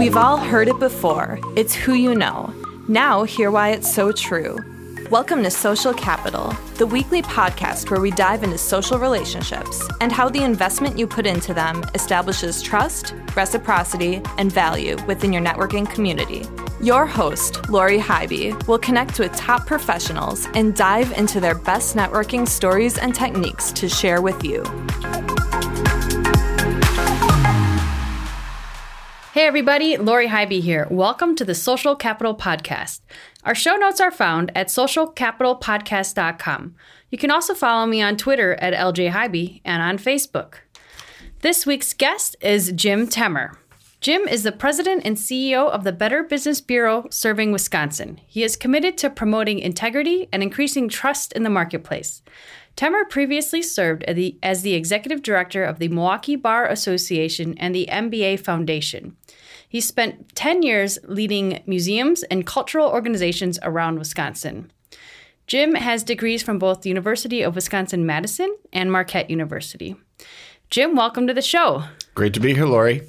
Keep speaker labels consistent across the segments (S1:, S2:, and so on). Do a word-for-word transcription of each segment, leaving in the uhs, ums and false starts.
S1: We've all heard it before. It's who you know. Now, hear why it's so true. Welcome to Social Capital, the weekly podcast where we dive into social relationships and how the investment you put into them establishes trust, reciprocity, and value within your networking community. Your host, Lori Hybe, will connect with top professionals and dive into their best networking stories and techniques to share with you.
S2: Hey everybody, Lori Hybe here. Welcome to the Social Capital Podcast. Our show notes are found at social capital podcast dot com. You can also follow me on Twitter at L J Hybe and on Facebook. This week's guest is Jim Temmer. Jim is the president and C E O of the Better Business Bureau serving Wisconsin. He is committed to promoting integrity and increasing trust in the marketplace. Temmer previously served as the, as the executive director of the Milwaukee Bar Association and the M B A Foundation. He spent ten years leading museums and cultural organizations around Wisconsin. Jim has degrees from both the University of Wisconsin-Madison and Marquette University. Jim, welcome to the show.
S3: Great to be here, Lori.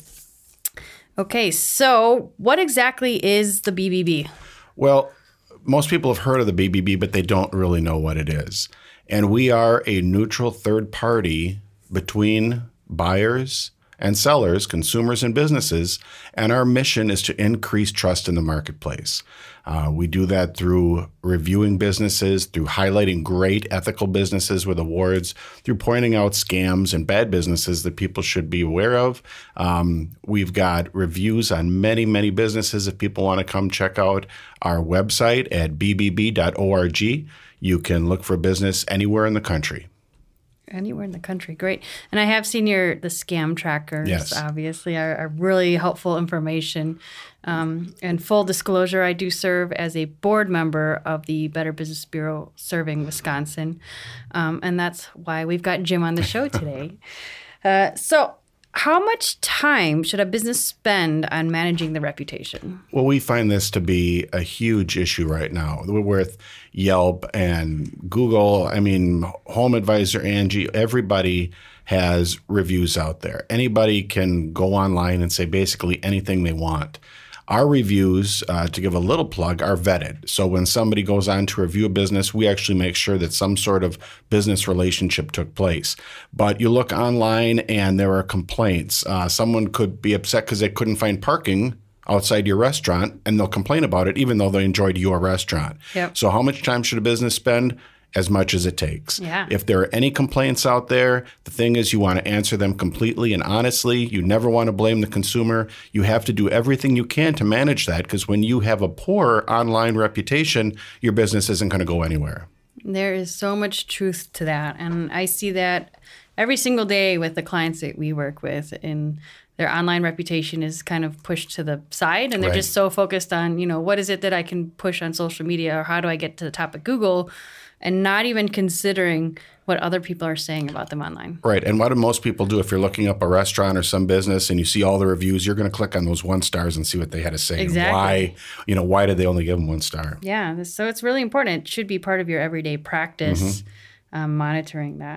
S2: Okay, so what exactly is the B B B?
S3: Well, most people have heard of the B B B, but they don't really know what it is. And we are a neutral third party between buyers and sellers, consumers and businesses, and our mission is to increase trust in the marketplace. Uh, we do that through reviewing businesses, through highlighting great ethical businesses with awards, through pointing out scams and bad businesses that people should be aware of. Um, we've got reviews on many, many businesses. If people want to come check out our website at b b b dot org, you can look for business anywhere in the country.
S2: Anywhere in the country, great. And I have seen your the scam trackers.
S3: Yes.
S2: Obviously, are, are really helpful information. Um, and full disclosure, I do serve as a board member of the Better Business Bureau serving Wisconsin, um, and that's why we've got Jim on the show today. uh, so. How much time should a business spend on managing the reputation?
S3: Well, we find this to be a huge issue right now. We're with Yelp and Google. I mean, Home Advisor, Angie, everybody has reviews out there. Anybody can go online and say basically anything they want. Our reviews, uh, to give a little plug, are vetted. So when somebody goes on to review a business, we actually make sure that some sort of business relationship took place. But you look online and there are complaints. Uh, someone could be upset because they couldn't find parking outside your restaurant, and they'll complain about it even though they enjoyed your restaurant.
S2: Yep.
S3: So how much time should a business spend? As much as it takes.
S2: Yeah.
S3: If there are any complaints out there, the thing is you want to answer them completely and honestly. You never want to blame the consumer. You have to do everything you can to manage that, because when you have a poor online reputation, your business isn't going to go anywhere.
S2: There is so much truth to that. And I see that every single day with the clients that we work with. And their online reputation is kind of pushed to the side, and they're
S3: Right.
S2: just so focused on, you know, what is it that I can push on social media, or how do I get to the top of Google, and not even considering what other people are saying about them online.
S3: Right. And what do most people do if you're looking up a restaurant or some business and you see all the reviews? You're going to click on those one stars and see what they had to say.
S2: Exactly.
S3: And why, you know, why did they only give them one star?
S2: Yeah. So it's really important. It should be part of your everyday practice,
S3: Mm-hmm.
S2: um, monitoring that.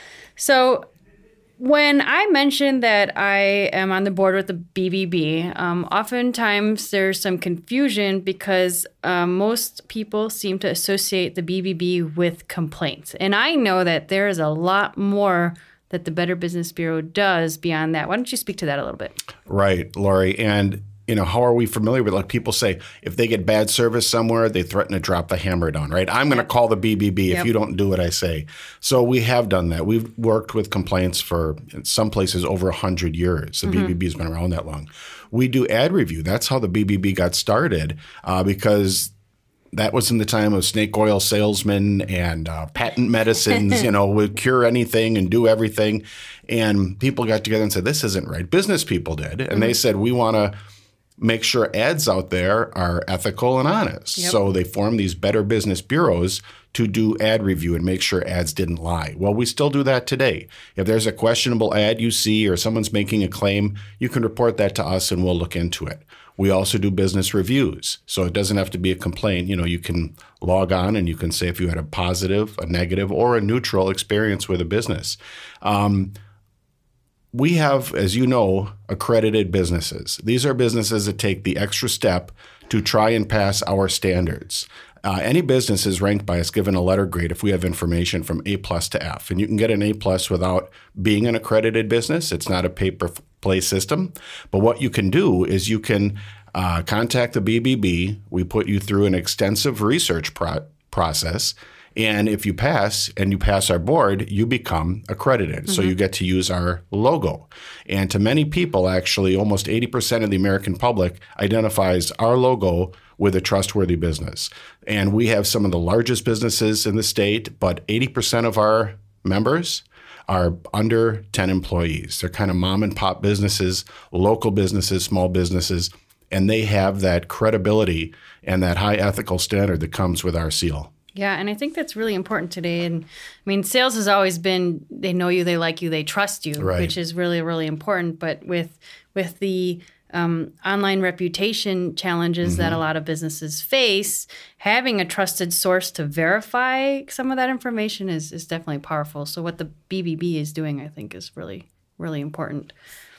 S2: So when I mentioned that I am on the board with the B B B, um, oftentimes there's some confusion because um, most people seem to associate the B B B with complaints. And I know that there is a lot more that the Better Business Bureau does beyond that. Why don't you speak to that a little bit?
S3: Right, Lori. And, you know, how are we familiar with, like people say, if they get bad service somewhere, they threaten to drop the hammer down, right? I'm going to
S2: Yep.
S3: call the B B B if
S2: Yep.
S3: you don't do what I say. So we have done that. We've worked with complaints for, in some places, over one hundred years. The
S2: Mm-hmm.
S3: B B B has been around that long. We do ad review. That's how the B B B got started, uh, because that was in the time of snake oil salesmen and uh, patent medicines, you know, would cure anything and do everything. And people got together and said, this isn't right. Business people did. And
S2: Mm-hmm.
S3: they said, we want to make sure ads out there are ethical and honest.
S2: Yep.
S3: So they formed these Better Business Bureaus to do ad review and make sure ads didn't lie. Well, we still do that today. If there's a questionable ad you see or someone's making a claim, you can report that to us and we'll look into it. We also do business reviews. So it doesn't have to be a complaint. You know, you can log on and you can say if you had a positive, a negative, or a neutral experience with a business. Um, we have, as you know, accredited businesses. These are businesses that take the extra step to try and pass our standards. Uh, any business is ranked by us given a letter grade if we have information from A plus to F. And you can get an A plus without being an accredited business. It's not a pay-per-play system. But what you can do is you can uh, contact the B B B. We put you through an extensive research pro- process. And if you pass and you pass our board, you become accredited. Mm-hmm. So you get to use our logo. And to many people, actually, almost eighty percent of the American public identifies our logo with a trustworthy business. And we have some of the largest businesses in the state, but eighty percent of our members are under ten employees. They're kind of mom and pop businesses, local businesses, small businesses, and they have that credibility and that high ethical standard that comes with our seal.
S2: Yeah, and I think that's really important today. And I mean, sales has always been, they know you, they like you, they trust you,
S3: right.
S2: which is really, really important. But with with the um, online reputation challenges mm-hmm. that a lot of businesses face, having a trusted source to verify some of that information is, is definitely powerful. So what the B B B is doing, I think, is really, really important.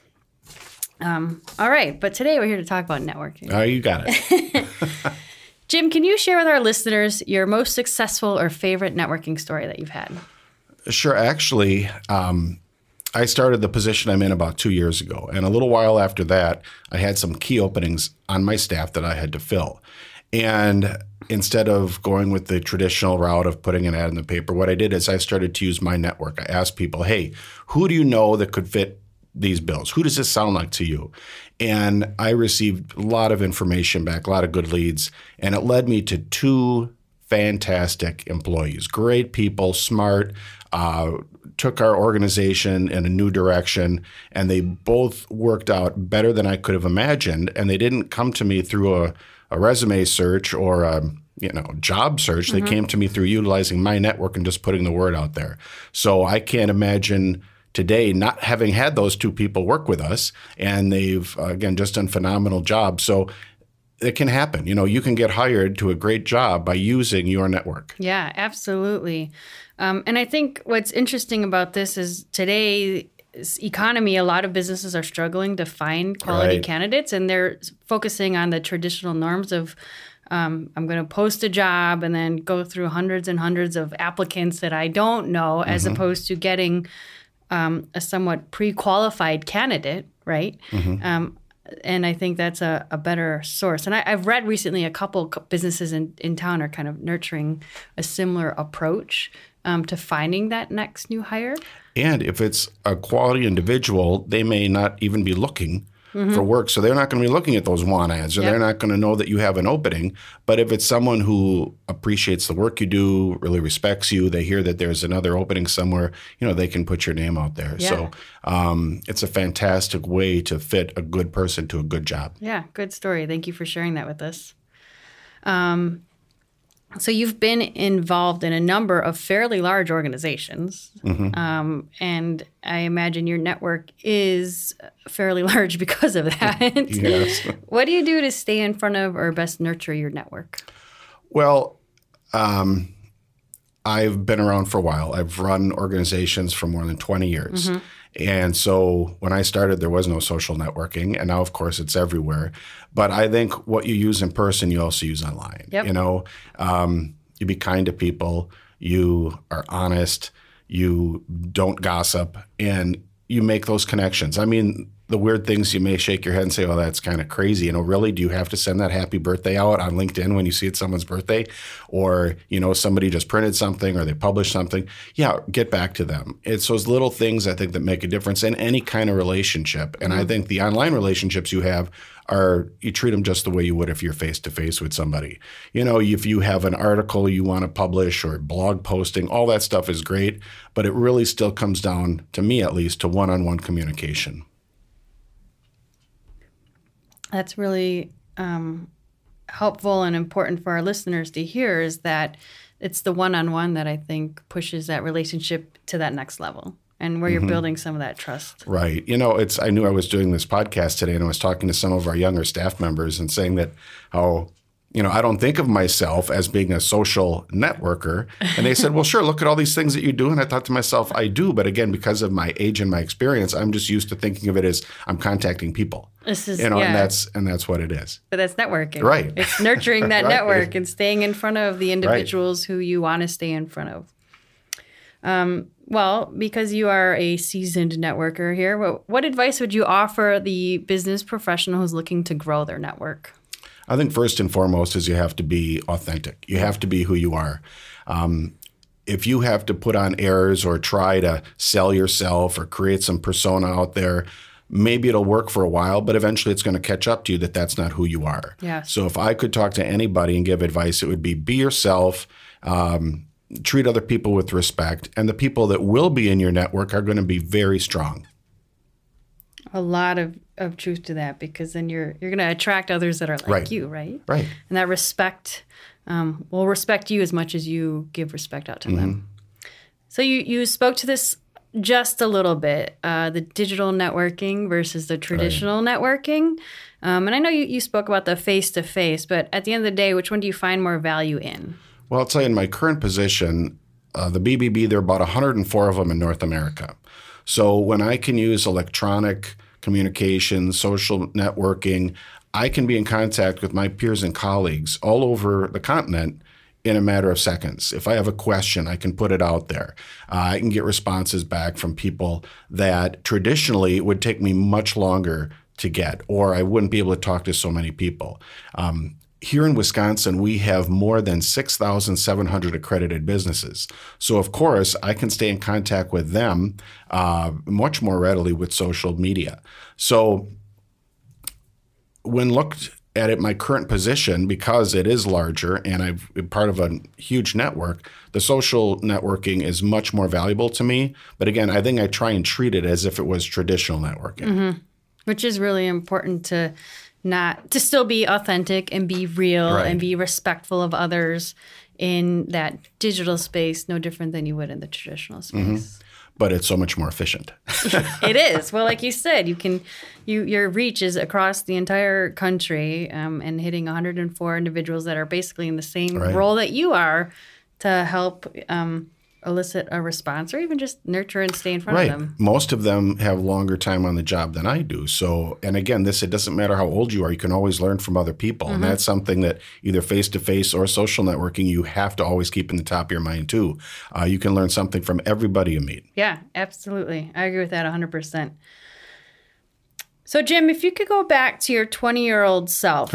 S2: Um, all right, but today we're here to talk about networking.
S3: Oh, you got it.
S2: Jim, can you share with our listeners your most successful or favorite networking story that you've had?
S3: Sure. Actually, um, I started the position I'm in about two years ago. And a little while after that, I had some key openings on my staff that I had to fill. And instead of going with the traditional route of putting an ad in the paper, what I did is I started to use my network. I asked people, hey, who do you know that could fit these bills? Who does this sound like to you? And I received a lot of information back, a lot of good leads, and it led me to two fantastic employees, great people, smart, uh, took our organization in a new direction, and they both worked out better than I could have imagined. And they didn't come to me through a, a resume search or a you know, job search. Mm-hmm. They came to me through utilizing my network and just putting the word out there. So I can't imagine today not having had those two people work with us, and they've, uh, again, just done phenomenal jobs. So it can happen. You know, you can get hired to a great job by using your network.
S2: Yeah, absolutely. Um, and I think what's interesting about this is today's economy, a lot of businesses are struggling to find quality
S3: right. candidates,
S2: and they're focusing on the traditional norms of Um, I'm going to post a job and then go through hundreds and hundreds of applicants that I don't know, mm-hmm. as opposed to getting um, a somewhat pre-qualified candidate, right? Mm-hmm. Um, and I think that's a, a better source. And I, I've read recently a couple businesses in, in town are kind of nurturing a similar approach um, to finding that next new hire.
S3: And if it's a quality individual, they may not even be looking Mm-hmm. for work. So they're not going to be looking at those want ads, or yep. they're not going to know that you have an opening. But if it's someone who appreciates the work you do, really respects you, they hear that there's another opening somewhere, you know, they can put your name out there. Yeah. So um, it's a fantastic way to fit a good person to a good job.
S2: Yeah, good story. Thank you for sharing that with us. Um, so you've been involved in a number of fairly large organizations, mm-hmm. um, and I imagine your network is fairly large because of that.
S3: Yes.
S2: What do you do to stay in front of or best nurture your network?
S3: Well, um, I've been around for a while. I've run organizations for more than twenty years. Mm-hmm. And so when I started, there was no social networking. And now, of course, it's everywhere. But I think what you use in person, you also use online.
S2: Yep.
S3: You know, um, you be kind to people. You are honest. You don't gossip. And you make those connections. I mean, the weird things, you may shake your head and say, oh, that's kind of crazy. You know, really, do you have to send that happy birthday out on LinkedIn when you see it's someone's birthday? Or, you know, somebody just printed something or they published something. Yeah, get back to them. It's those little things, I think, that make a difference in any kind of relationship. And mm-hmm. I think the online relationships you have are, you treat them just the way you would if you're face-to-face with somebody. You know, if you have an article you want to publish or blog posting, all that stuff is great. But it really still comes down, to me at least, to one-on-one communication.
S2: That's really um, helpful and important for our listeners to hear, is that it's the one-on-one that I think pushes that relationship to that next level, and where you're mm-hmm. building some of that trust.
S3: Right. You know, it's. I knew I was doing this podcast today, and I was talking to some of our younger staff members and saying that how you know, I don't think of myself as being a social networker. And they said, well, sure, look at all these things that you do. And I thought to myself, I do. But again, because of my age and my experience, I'm just used to thinking of it as I'm contacting people.
S2: This is,
S3: you know,
S2: yeah.
S3: and that's and that's what it is.
S2: But that's networking.
S3: Right.
S2: It's nurturing that
S3: right.
S2: network and staying in front of the individuals right. who you want to stay in front of. Um, well, because you are a seasoned networker here, what, what advice would you offer the business professional who's looking to grow their network?
S3: I think first and foremost is you have to be authentic. You have to be who you are. Um, if you have to put on airs or try to sell yourself or create some persona out there, maybe it'll work for a while, but eventually it's going to catch up to you that that's not who you are.
S2: Yes.
S3: So if I could talk to anybody and give advice, it would be be yourself, um, treat other people with respect, and the people that will be in your network are going to be very strong.
S2: A lot of, of truth to that, because then you're you're going to attract others that are like
S3: right.
S2: you, right?
S3: Right.
S2: And that respect um, will respect you as much as you give respect out to mm-hmm. them. So you, you spoke to this just a little bit, uh, the digital networking versus the traditional right. networking. Um, and I know you, you spoke about the face-to-face, but at the end of the day, which one do you find more value in?
S3: Well, I'll tell you, in my current position, uh, the B B B, there are about one hundred four of them in North America. So when I can use electronic communication, social networking, I can be in contact with my peers and colleagues all over the continent in a matter of seconds. If I have a question, I can put it out there. Uh, I can get responses back from people that traditionally would take me much longer to get, or I wouldn't be able to talk to so many people. Um, Here in Wisconsin, we have more than six thousand seven hundred accredited businesses. So, of course, I can stay in contact with them uh, much more readily with social media. So when looked at it, my current position, because it is larger and I'm part of a huge network, the social networking is much more valuable to me. But again, I think I try and treat it as if it was traditional networking.
S2: Mm-hmm. Which is really important to not to still be authentic and be real
S3: right.
S2: and be respectful of others in that digital space, no different than you would in the traditional space.
S3: Mm-hmm. But it's so much more efficient.
S2: It is. Well, like you said, you can, you your reach is across the entire country um, and hitting one hundred four individuals that are basically in the same
S3: right.
S2: role that you are to help um, elicit a response or even just nurture and stay in front
S3: right.
S2: of them.
S3: Most of them have longer time on the job than I do. So, and again, this, it doesn't matter how old you are, you can always learn from other people. Mm-hmm. And that's something that either face-to-face or social networking, you have to always keep in the top of your mind too. Uh, you can learn something from everybody you meet.
S2: Yeah, absolutely. I agree with that one hundred percent. So, Jim, if you could go back to your twenty-year-old self.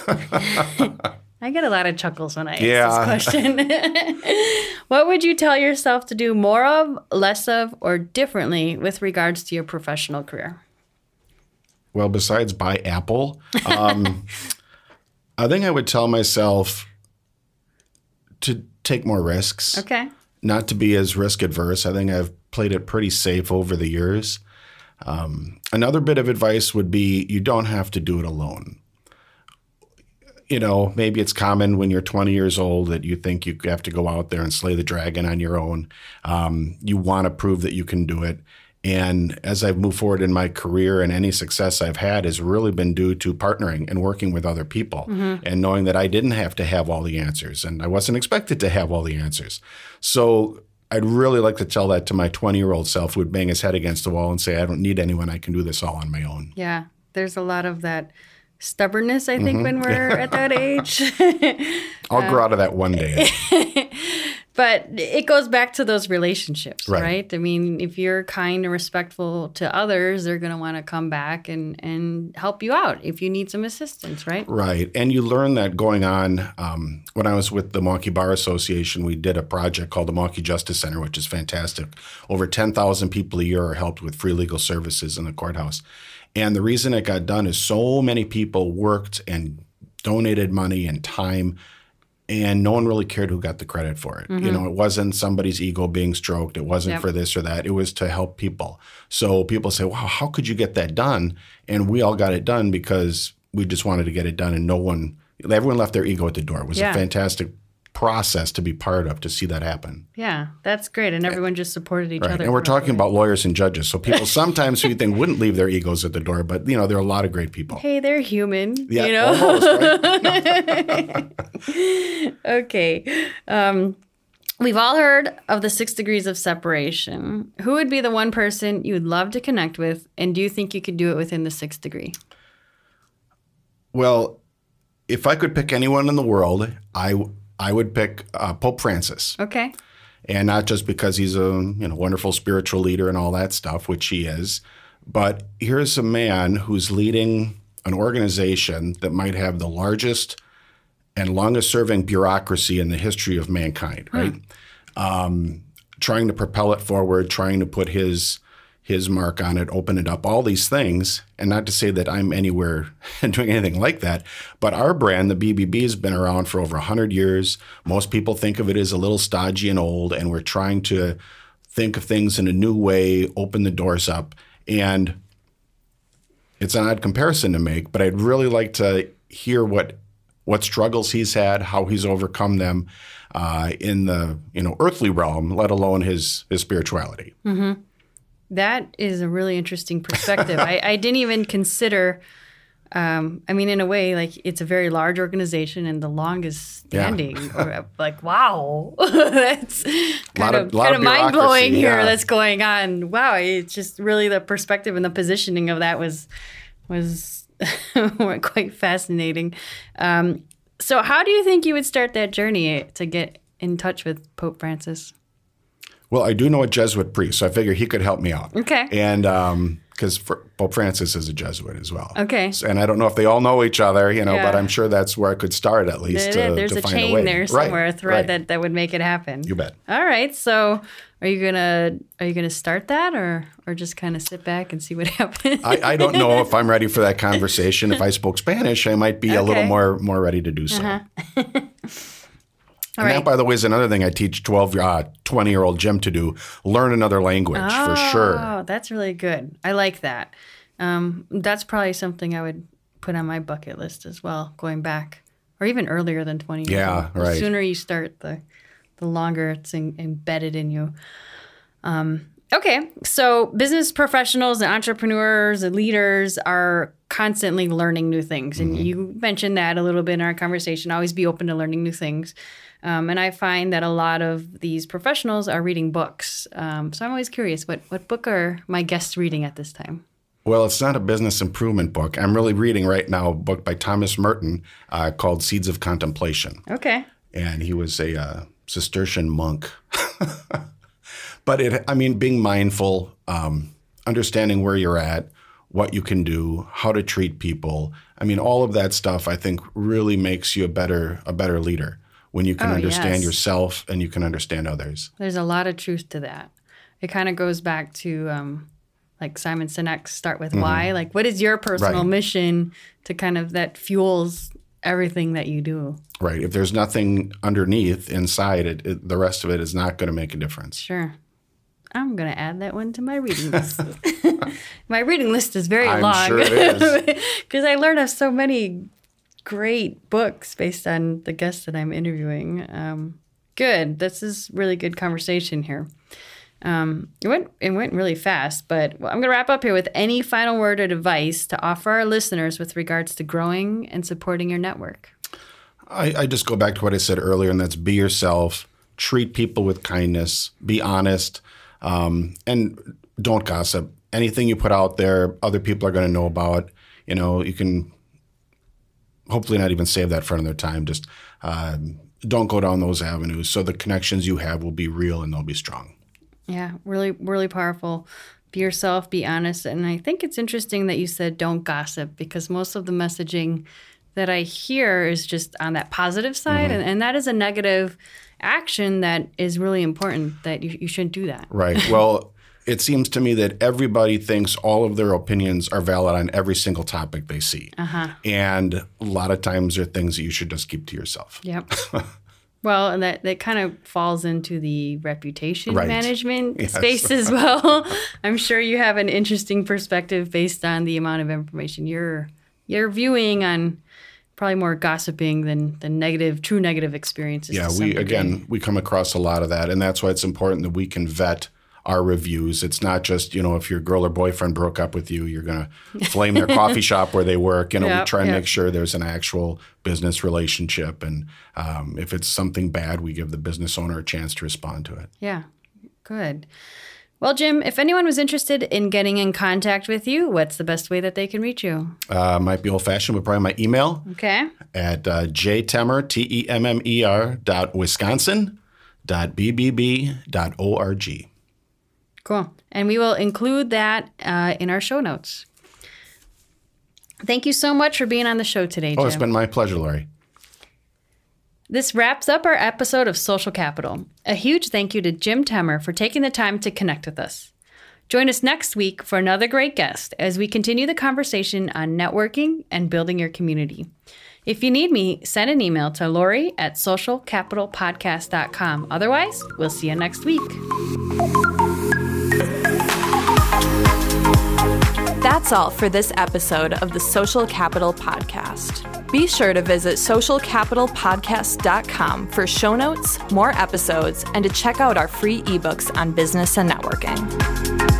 S2: I get a lot of chuckles when I ask
S3: yeah.
S2: this question. What would you tell yourself to do more of, less of, or differently with regards to your professional career?
S3: Well, besides buy Apple, um, I think I would tell myself to take more risks.
S2: Okay.
S3: Not to be as risk adverse. I think I've played it pretty safe over the years. Um, another bit of advice would be you don't have to do it alone. You know, maybe it's common when you're twenty years old that you think you have to go out there and slay the dragon on your own. Um, you want to prove that you can do it. And as I've moved forward in my career, and any success I've had has really been due to partnering and working with other people mm-hmm. and knowing that I didn't have to have all the answers and I wasn't expected to have all the answers. So I'd really like to tell that to my twenty-year-old self who would bang his head against the wall and say, I don't need anyone. I can do this all on my own.
S2: Yeah, there's a lot of that stubbornness, I think, mm-hmm. when we're at that age.
S3: I'll uh, grow out of that one day.
S2: But it goes back to those relationships, right?
S3: right?
S2: I mean, if you're kind and respectful to others, they're going to want to come back and, and help you out if you need some assistance, right?
S3: Right. And you learn that going on. Um, when I was with the Milwaukee Bar Association, we did a project called the Milwaukee Justice Center, which is fantastic. Over ten thousand people a year are helped with free legal services in the courthouse. And the reason it got done is so many people worked and donated money and time, and no one really cared who got the credit for it. Mm-hmm. You know, it wasn't somebody's ego being stroked. It wasn't yep. for this or that. It was to help people. So people say, wow, how could you get that done? And we all got it done because we just wanted to get it done, and no one, everyone left their ego at the door. It was yeah. a fantastic process to be part of to see that happen.
S2: Yeah, that's great. And everyone just supported each
S3: Right.
S2: other.
S3: And we're talking about lawyers and judges. So people sometimes who you think wouldn't leave their egos at the door, but you know, there are a lot of great people.
S2: Hey, they're human.
S3: Yeah,
S2: you know?
S3: almost, right?
S2: Okay. Um, we've all heard of the six degrees of separation. Who would be the one person you would love to connect with? And do you think you could do it within the sixth degree?
S3: Well, if I could pick anyone in the world, I I would pick uh, Pope Francis.
S2: Okay.
S3: And not just because he's a you know wonderful spiritual leader and all that stuff, which he is, but here's a man who's leading an organization that might have the largest and longest-serving bureaucracy in the history of mankind, right? Hmm. Um, trying to propel it forward, trying to put his his mark on it, open it up, all these things. And not to say that I'm anywhere doing anything like that, but our brand, the B B B, has been around for over one hundred years. Most people think of it as a little stodgy and old, and we're trying to think of things in a new way, open the doors up. And it's an odd comparison to make, but I'd really like to hear what what struggles he's had, how he's overcome them uh, in the you know earthly realm, let alone his his spirituality.
S2: Mm-hmm. That is a really interesting perspective. I, I didn't even consider, um, I mean, in a way, like it's a very large organization and the longest standing. Yeah. or, like, wow, that's kind of, of, kind of mind blowing here yeah. that's going on. Wow, it's just really the perspective and the positioning of that was was quite fascinating. Um, so how do you think you would start that journey to get in touch with Pope Francis?
S3: Well, I do know a Jesuit priest, so I figure he could help me out.
S2: Okay.
S3: And because um, Pope Francis is a Jesuit as well.
S2: Okay.
S3: So, and I don't know if they all know each other, you know,
S2: yeah.
S3: but I'm sure that's where I could start at least
S2: there,
S3: to,
S2: There's
S3: to
S2: a
S3: find
S2: chain
S3: a way.
S2: there somewhere,
S3: right,
S2: a thread
S3: right.
S2: that, that would make it happen.
S3: You bet.
S2: All right. So are you gonna are you gonna start that or or just kind of sit back and see what happens?
S3: I, I don't know if I'm ready for that conversation. If I spoke Spanish, I might be okay. a little more more ready to do so.
S2: Uh-huh.
S3: And
S2: right.
S3: that, by the way, is another thing I teach twelve, uh, twenty-year-old Jim to do, learn another language
S2: oh,
S3: for sure.
S2: Oh, that's really good. I like that. Um, that's probably something I would put on my bucket list as well, going back, or even earlier than twenty years
S3: yeah,
S2: old.
S3: right.
S2: The sooner you start, the the longer it's in, embedded in you. Um, okay, so business professionals and entrepreneurs and leaders are constantly learning new things. And mm-hmm. you mentioned that a little bit in our conversation, always be open to learning new things. Um, and I find that a lot of these professionals are reading books. Um, so I'm always curious, what, what book are my guests reading at this time?
S3: Well, it's not a business improvement book. I'm really reading right now a book by Thomas Merton uh, called Seeds of Contemplation.
S2: Okay.
S3: And he was a uh, Cistercian monk. But, it, I mean, being mindful, um, understanding where you're at, what you can do, how to treat people. I mean, all of that stuff, I think, really makes you a better a better leader. When you can
S2: oh,
S3: understand
S2: yes.
S3: yourself and you can understand others.
S2: There's a lot of truth to that. It kind of goes back to um, like Simon Sinek's Start With mm-hmm. Why. Like, what is your personal
S3: right.
S2: mission to kind of that fuels everything that you do?
S3: Right. If there's nothing underneath inside it, it the rest of it is not going to make a difference.
S2: Sure. I'm going to add that one to my reading list. My reading list is very
S3: I'm
S2: long.
S3: I'm sure it is.
S2: Because I learned of so many great books based on the guests that I'm interviewing. Um, good. This is really good conversation here. Um, it went it went really fast, but I'm going to wrap up here with any final word or advice to offer our listeners with regards to growing and supporting your network.
S3: I, I just go back to what I said earlier, and that's be yourself, treat people with kindness, be honest, um, and don't gossip. Anything you put out there, other people are going to know about. You know, you can hopefully not even save that for another time. Just um, don't go down those avenues. So the connections you have will be real and they'll be strong.
S2: Yeah, really, really powerful. Be yourself, be honest. And I think it's interesting that you said don't gossip, because most of the messaging that I hear is just on that positive side. Mm-hmm. And, and that is a negative action that is really important, that you, you shouldn't do that.
S3: Right. Well, it seems to me that everybody thinks all of their opinions are valid on every single topic they see.
S2: Uh-huh.
S3: And a lot of times they're things that you should just keep to yourself.
S2: Yep. Well, and that, that kind of falls into the reputation
S3: right.
S2: management
S3: yes.
S2: space as well. I'm sure you have an interesting perspective based on the amount of information you're you're viewing on probably more gossiping than, than negative, true negative experiences.
S3: Yeah, we again, we come across a lot of that. And that's why it's important that we can vet our reviews. It's not just, you know, if your girl or boyfriend broke up with you, you're going to flame their coffee shop where they work. You know,
S2: Yep,
S3: we try and
S2: yep.
S3: make sure there's an actual business relationship. And um, if it's something bad, we give the business owner a chance to respond to it.
S2: Yeah, good. Well, Jim, if anyone was interested in getting in contact with you, what's the best way that they can reach you?
S3: Uh, might be old-fashioned, but probably my email
S2: Okay.
S3: at uh, jtemmer, T E M M E R, dot wisconsin, dot B B B, dot O R G.
S2: Cool. And we will include that uh, in our show notes. Thank you so much for being on the show today, Jim.
S3: Oh, it's been my pleasure, Lori.
S2: This wraps up our episode of Social Capital. A huge thank you to Jim Temmer for taking the time to connect with us. Join us next week for another great guest as we continue the conversation on networking and building your community. If you need me, send an email to Lori at social capital podcast dot com. Otherwise, we'll see you next week.
S1: That's all for this episode of the Social Capital Podcast. Be sure to visit social capital podcast dot com for show notes, more episodes, and to check out our free ebooks on business and networking.